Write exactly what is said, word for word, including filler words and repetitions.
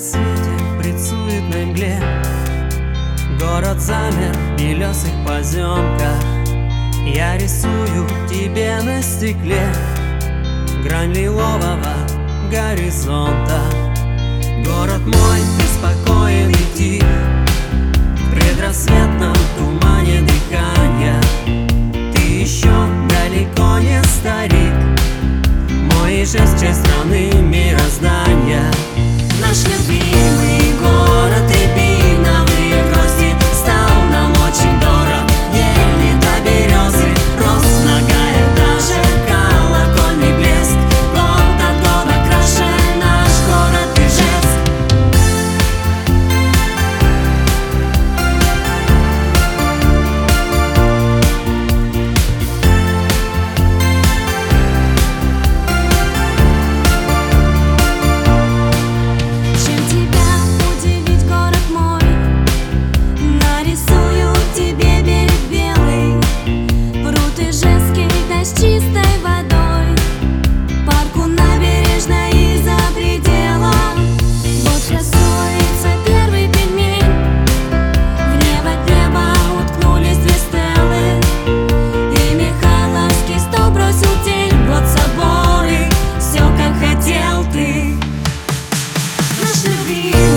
рассвете, в предсуетной мгле город замер в белесых поземках. Я рисую тебе на стекле грань лилового горизонта. Город мой беспокоен и тих, в предрассветном тумане дыхания. Ты еще далеко не старик, мой жест в честь страны мироздания. Наш любимый город рябиновые грозди стал нам очень дорог. Ели до березы рос ногая, даже колокольный блеск. Год от года краше наш город Ижевск. Наш любимый